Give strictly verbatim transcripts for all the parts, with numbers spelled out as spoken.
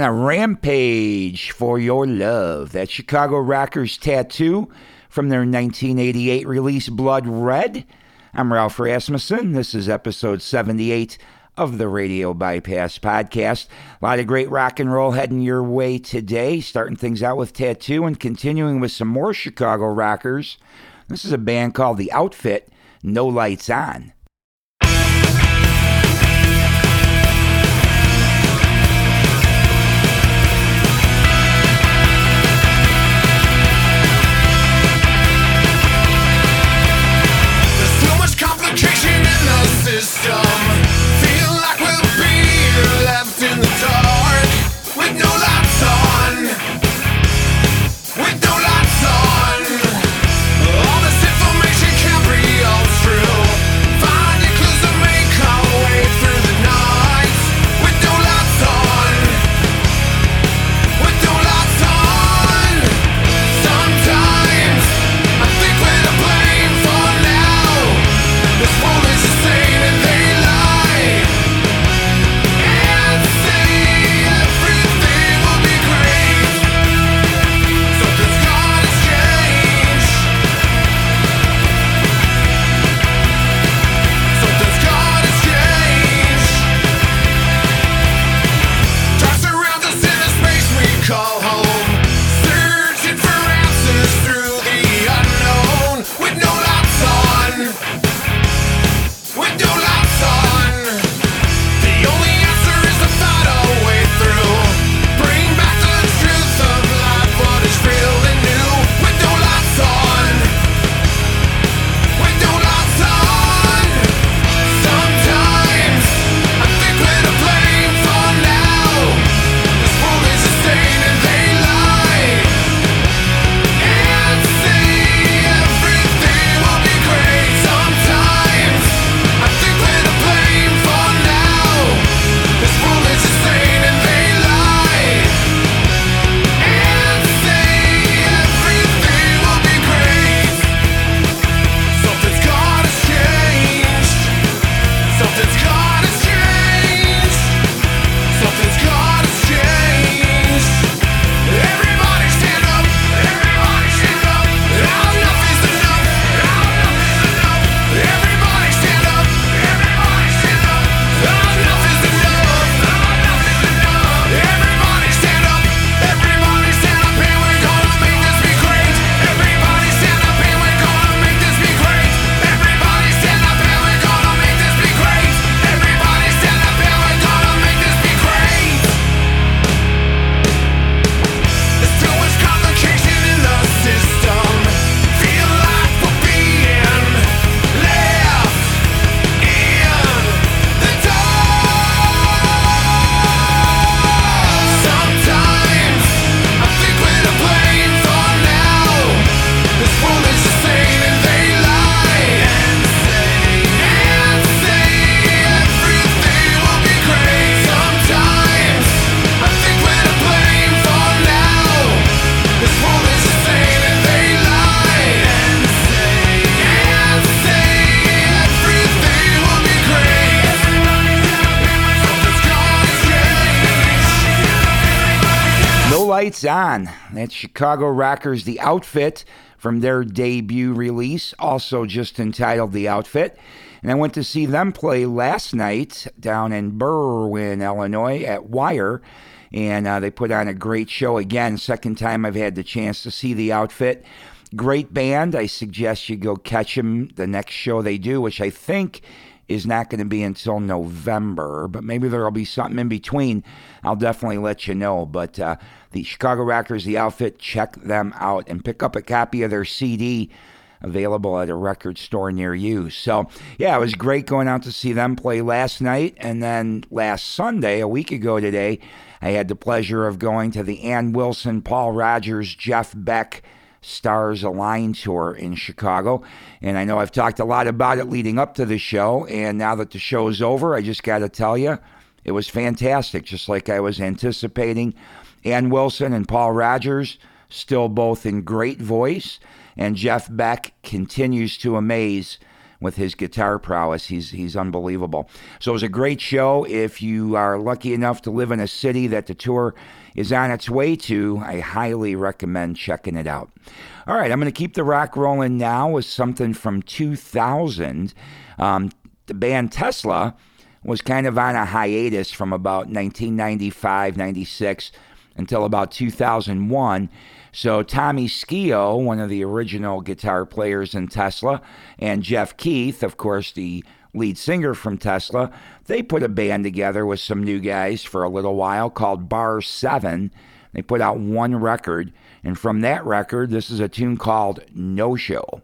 a rampage for your love. That Chicago Rockers Tattoo from their nineteen eighty-eight release Blood Red. I'm Ralph Rasmussen. This is episode seventy-eight of the Radio Bypass Podcast. A lot of great rock and roll heading your way today. Starting things out with Tattoo and continuing with some more Chicago rockers. This is a band called The Outfit, No Lights On. System. Feel like we'll be left in the dark with no lights on, with no lights on. All this information can't be all true. Finding clues to make our way through the night with no lights on, with no lights on. Sometimes I think we're to blame for now. This world is the same. Lights On. That's Chicago Rockers The Outfit from their debut release, also just entitled The Outfit. And I went to see them play last night down in Berwyn, Illinois at Wire. And uh, they put on a great show again. Second time I've had the chance to see The Outfit. Great band. I suggest you go catch them the next show they do, which I think is not going to be until November, but maybe there'll be something in between. I'll definitely let you know. But uh, the Chicago Rockers, The Outfit, check them out and pick up a copy of their C D available at a record store near you. So, yeah, it was great going out to see them play last night. And then last Sunday, a week ago today, I had the pleasure of going to the Ann Wilson, Paul Rodgers, Jeff Beck Stars Align Tour in Chicago. And I know I've talked a lot about it leading up to the show, and now that the show is over, I just got to tell you, it was fantastic, just like I was anticipating. Ann Wilson and Paul Rodgers, still both in great voice, and Jeff Beck continues to amaze with his guitar prowess. He's he's unbelievable. So it was a great show. If you are lucky enough to live in a city that the tour is on its way to, I highly recommend checking it out. All right, I'm going to keep the rock rolling now with something from two thousand. Um, the band Tesla was kind of on a hiatus from about nineteen ninety-five, ninety-six until about two thousand one. So Tommy Skeoch, one of the original guitar players in Tesla, and Jeff Keith, of course, the lead singer from Tesla, they put a band together with some new guys for a little while called Bar seven. They put out one record, and from that record, this is a tune called No Show.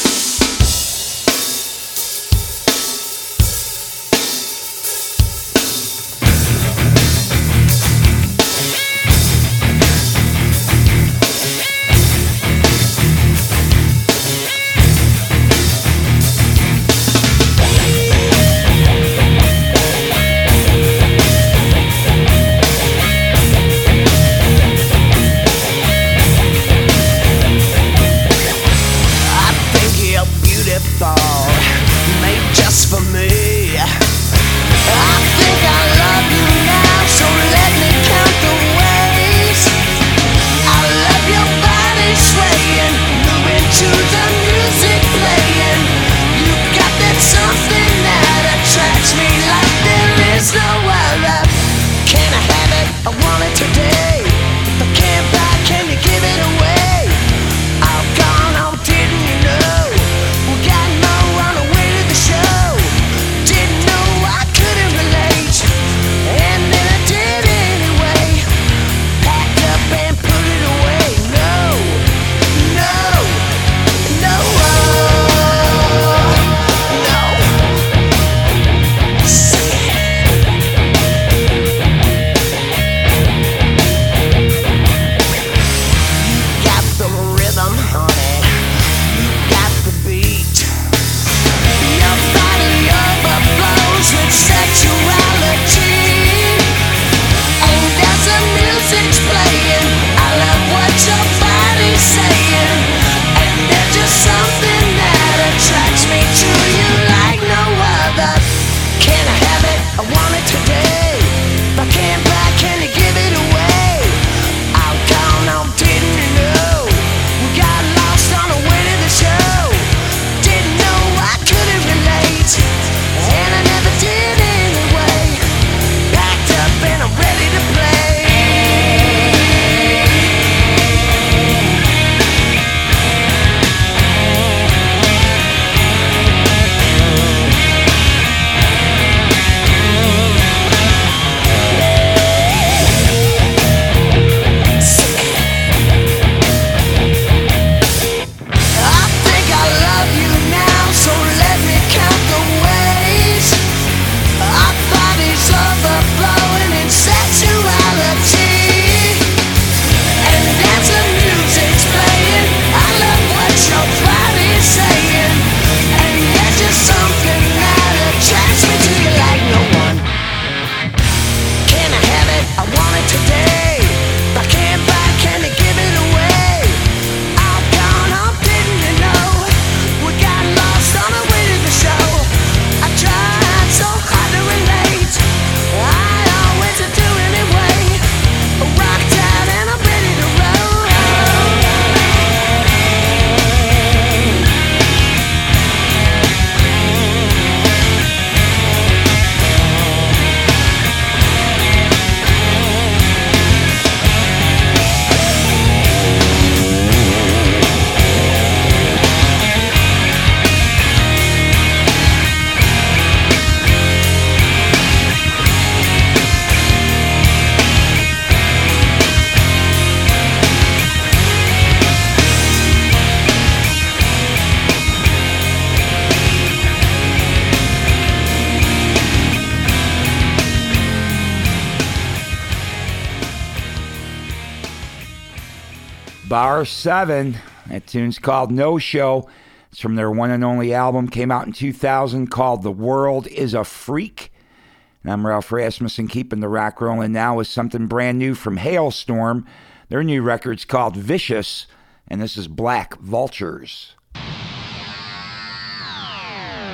Bar seven. That tune's called No Show. It's from their one and only album. Came out in two thousand called The World is a Freak. And I'm Ralph Rasmussen, keeping the rock rolling now with something brand new from Hailstorm. Their new record's called Vicious, and this is Black Vultures.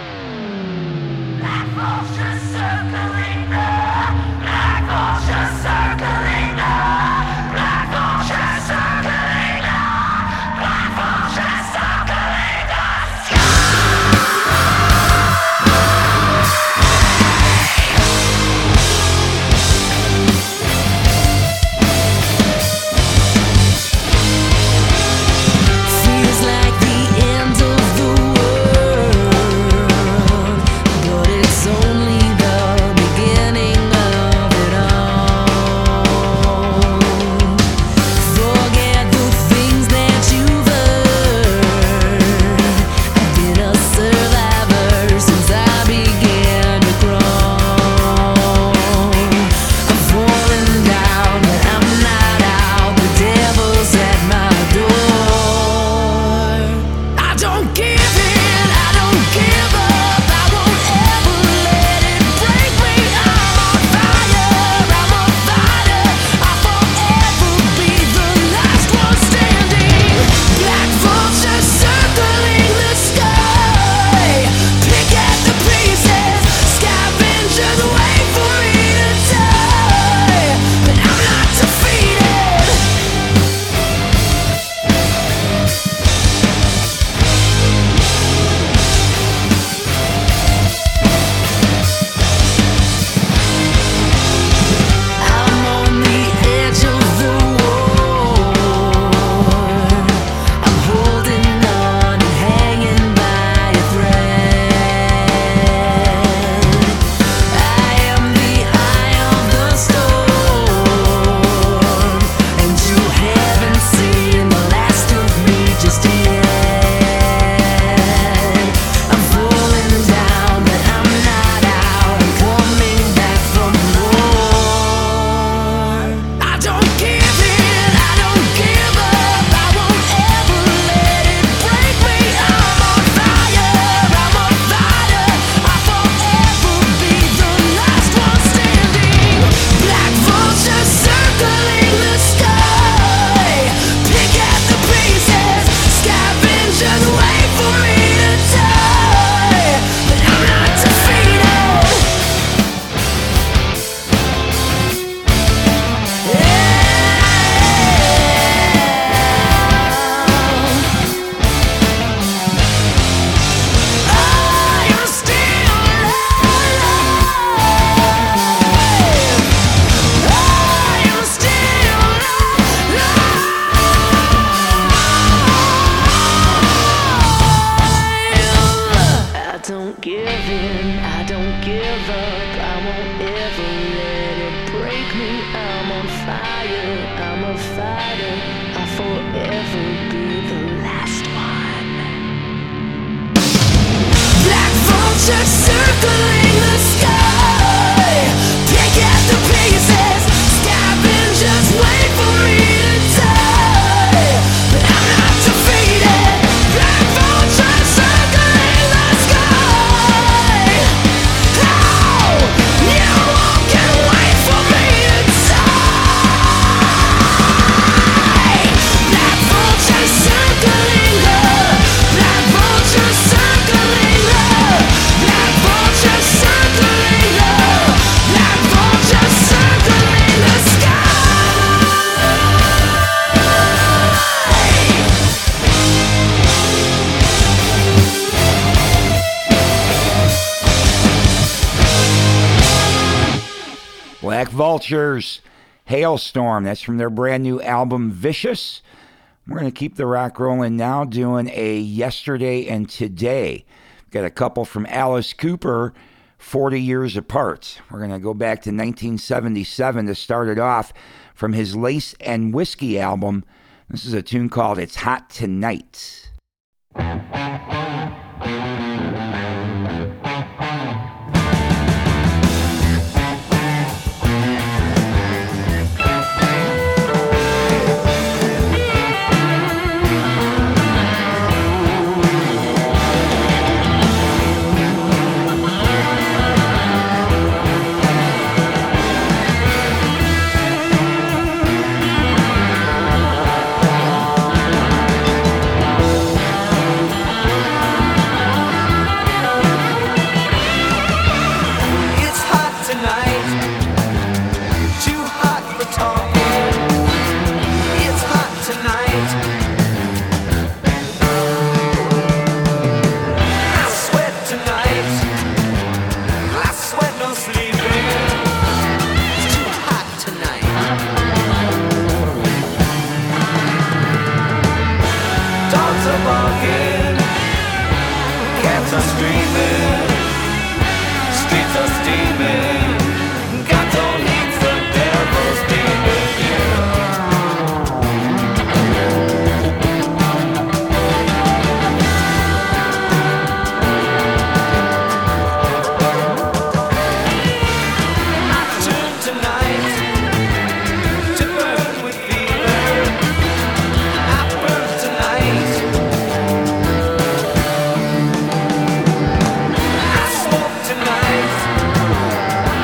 Black Vultures, Hailstorm. That's from their brand new album, Vicious. We're going to keep the rock rolling now, doing a Yesterday and Today. Got a couple from Alice Cooper, forty years apart. We're going to go back to nineteen seventy-seven to start it off from his Lace and Whiskey album. This is a tune called It's Hot Tonight. walking, cats are screaming, streets are steaming. God don't need the devil's demon here. I turn tonight to burn with fever. I burn tonight. I smoke tonight.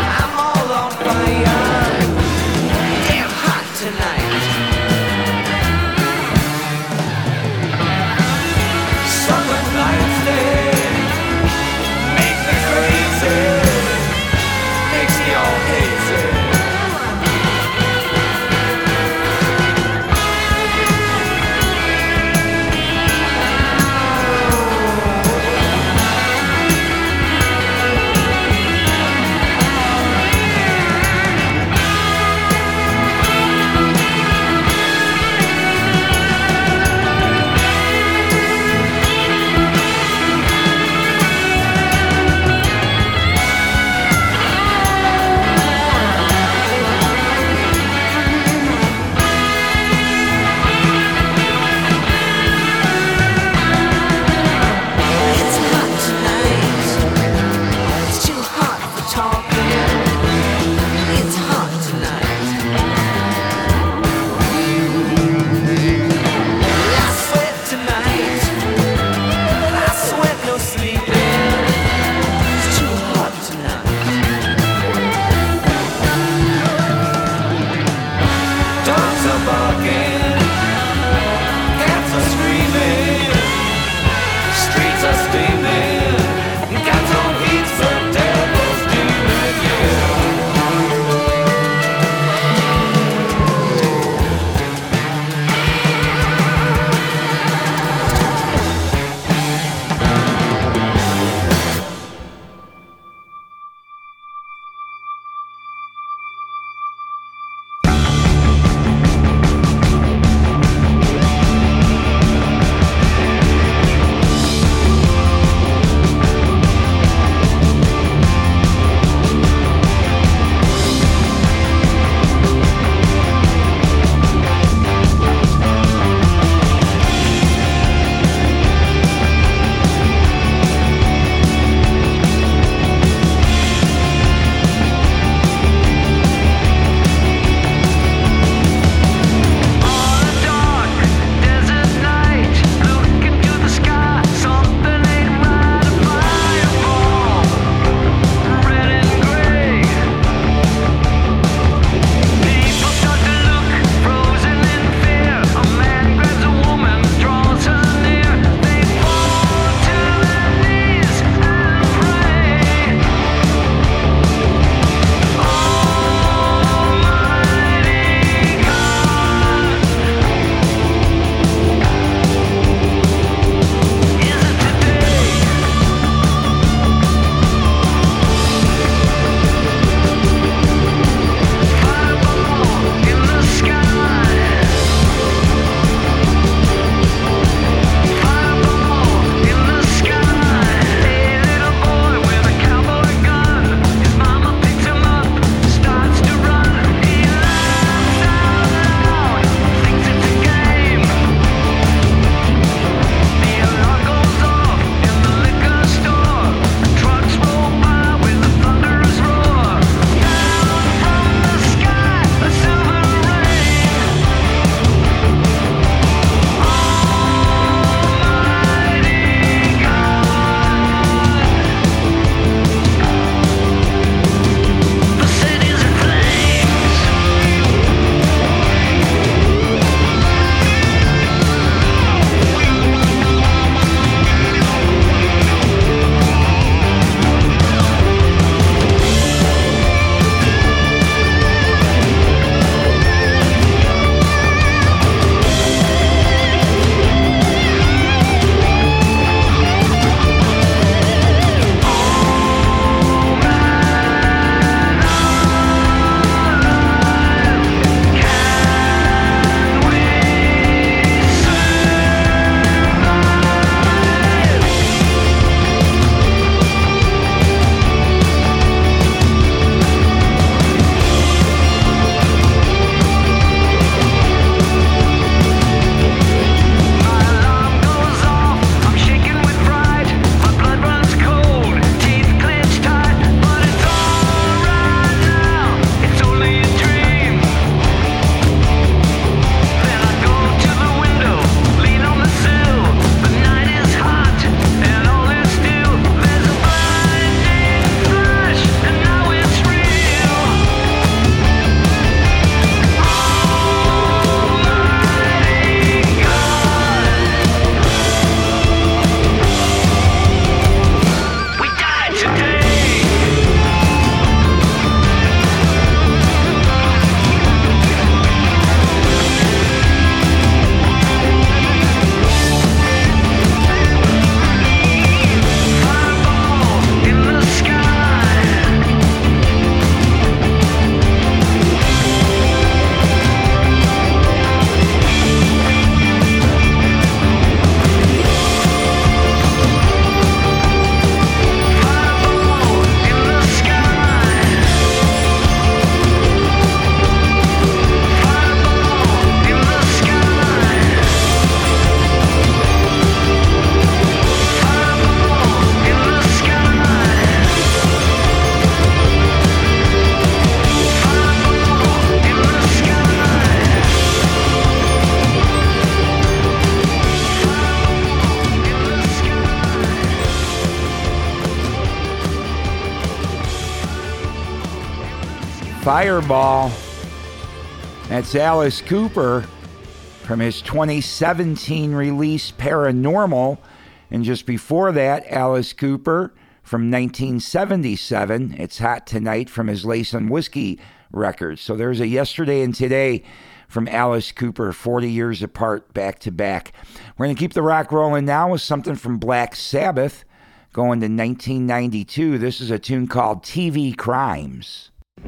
Fireball. That's Alice Cooper from his twenty seventeen release Paranormal. And just before that, Alice Cooper from nineteen seventy-seven. It's Hot Tonight from his Lace and Whiskey record. So there's a yesterday and today from Alice Cooper, forty years apart, back to back. We're going to keep the rock rolling now with something from Black Sabbath, going to nineteen ninety-two. This is a tune called T V Crimes.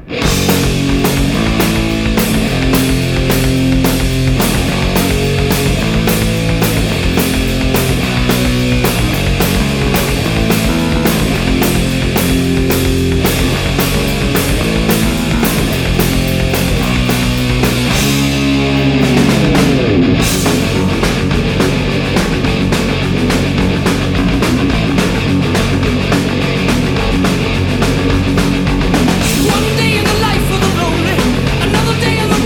One day in the life of a lonely, another day in the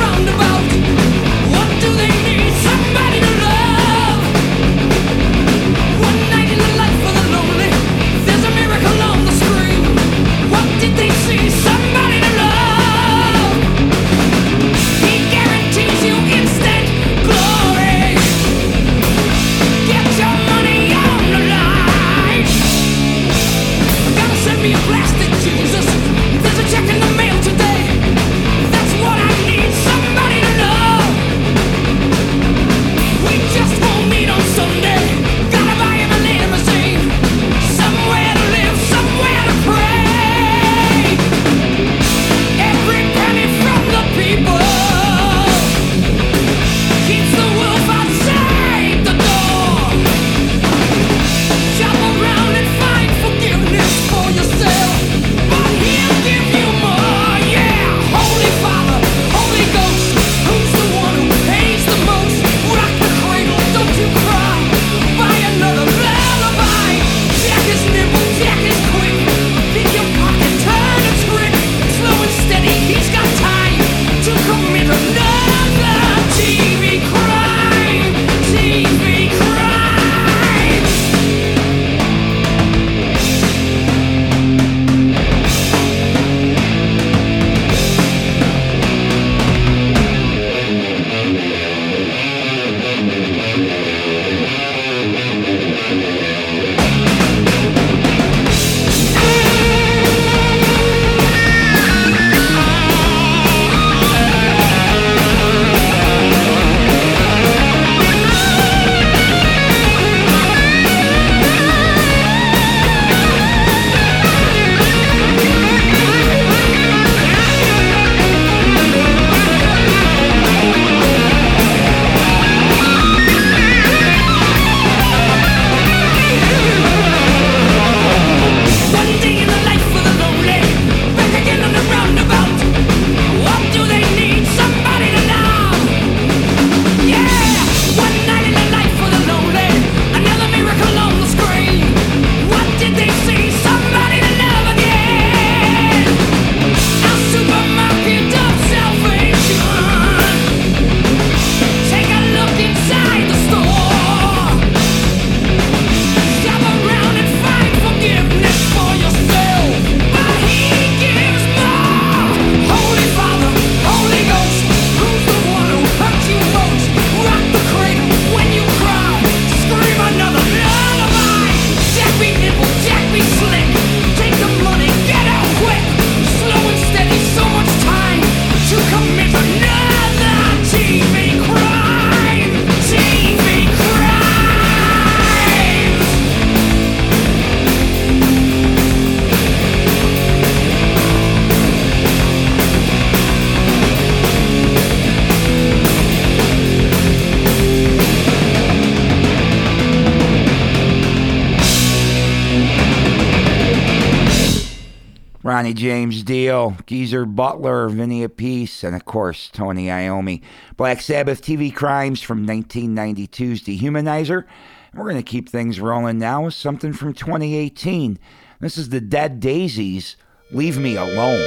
Ronnie James Dio, Geezer Butler, Vinny Appice, and of course Tony Iommi. Black Sabbath T V Crimes from nineteen ninety-two's Dehumanizer. We're going to keep things rolling now with something from twenty eighteen. This is the Dead Daisies, Leave Me Alone.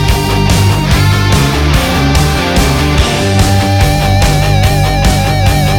Leave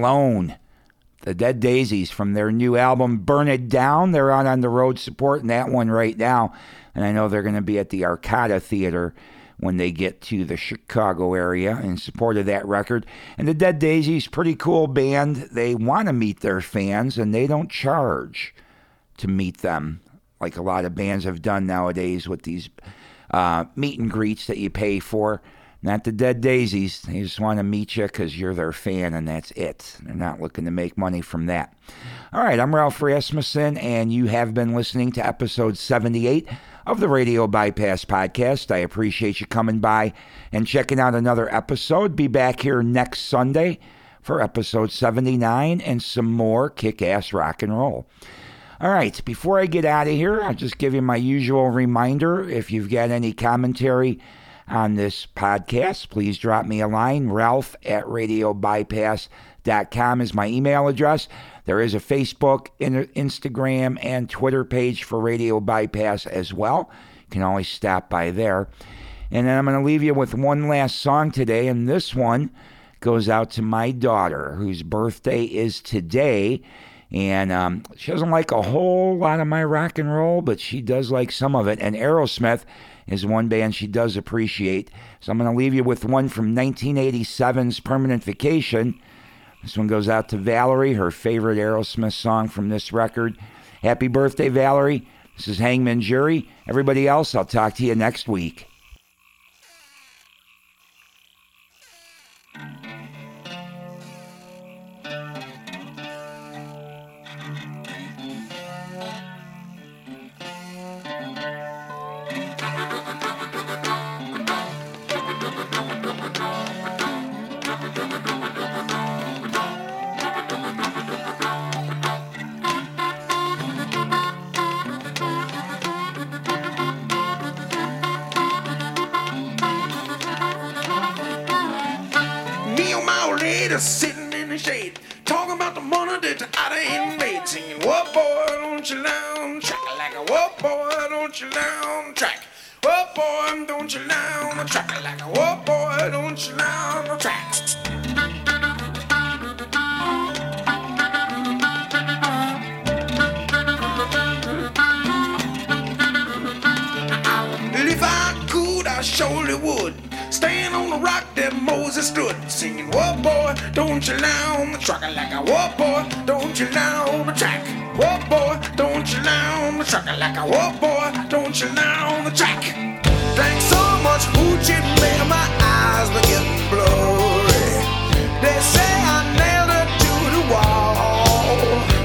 Alone. The Dead Daisies from their new album, Burn It Down. They're out on the road supporting that one right now. And I know they're going to be at the Arcada Theater when they get to the Chicago area in support of that record. And the Dead Daisies, pretty cool band. They want to meet their fans, and they don't charge to meet them like a lot of bands have done nowadays with these uh, meet and greets that you pay for. Not the Dead Daisies. They just want to meet you because you're their fan, and that's it. They're not looking to make money from that. All right, I'm Ralph Rasmussen, and you have been listening to episode seventy-eight of the Radio Bypass Podcast. I appreciate you coming by and checking out another episode. Be back here next Sunday for episode seventy-nine and some more kick-ass rock and roll. All right, before I get out of here, I'll just give you my usual reminder. If you've got any commentary on this podcast, please drop me a line. Ralph at radio bypass dot com is my email address. There is a Facebook, Instagram, and Twitter page for Radio Bypass as well. You can always stop by there. And then I'm going to leave you with one last song today, and this one goes out to my daughter, whose birthday is today. And um, she doesn't like a whole lot of my rock and roll, but she does like some of it. And Aerosmith is one band she does appreciate. So I'm going to leave you with one from nineteen eighty-seven's Permanent Vacation. This one goes out to Valerie, her favorite Aerosmith song from this record. Happy birthday, Valerie. This is Hangman Jury. Everybody else, I'll talk to you next week. Sitting in the shade, talking about the money that I ain't made, singing, "Whoa, boy, don't you down track like a whoa, boy, don't you down track, whoa, boy, don't you down track like a whoa, boy, don't you down track." If I could, I surely would stand on the rock that Moses stood, singing, "Whoa, boy, don't you down the track like a whoa, boy, don't you down the track, whoa, boy, don't you down the track like a whoa, boy, don't you down the track." Drank so much hoochie, man, my eyes were getting blurry. They say I nailed her to the wall.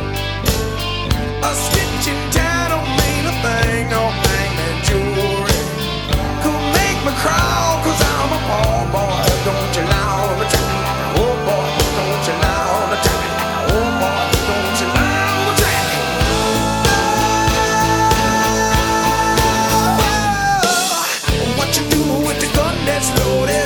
A stitch in time don't mean a thing, no hangman jewelry could make me crawl, 'cause I'm a poor boy, don't you down the track like a whoa, boy, don't you down the track like a whoa, boy, don't you down the track. Oh, what you do with the gun that's loaded?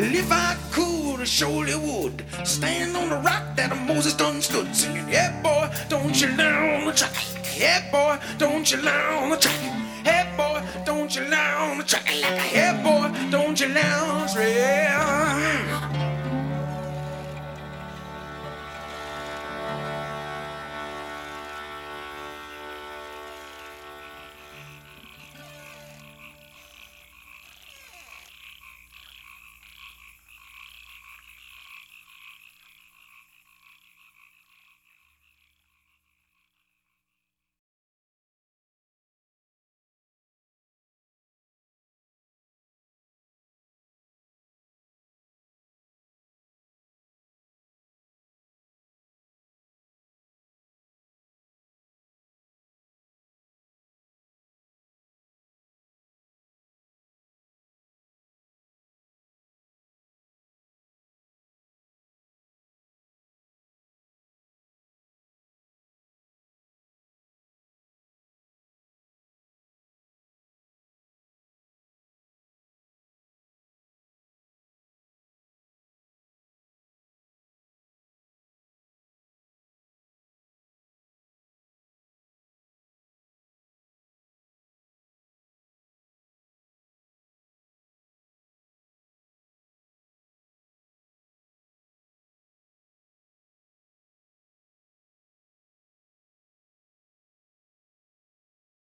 If I could, I surely would stand on the rock that Moses done stood, singing, yeah, boy, don't you lie on the track. Yeah, boy, don't you lie on the track. Hey, boy, don't you lie on the track. Like a hey, boy, don't you lie on the track.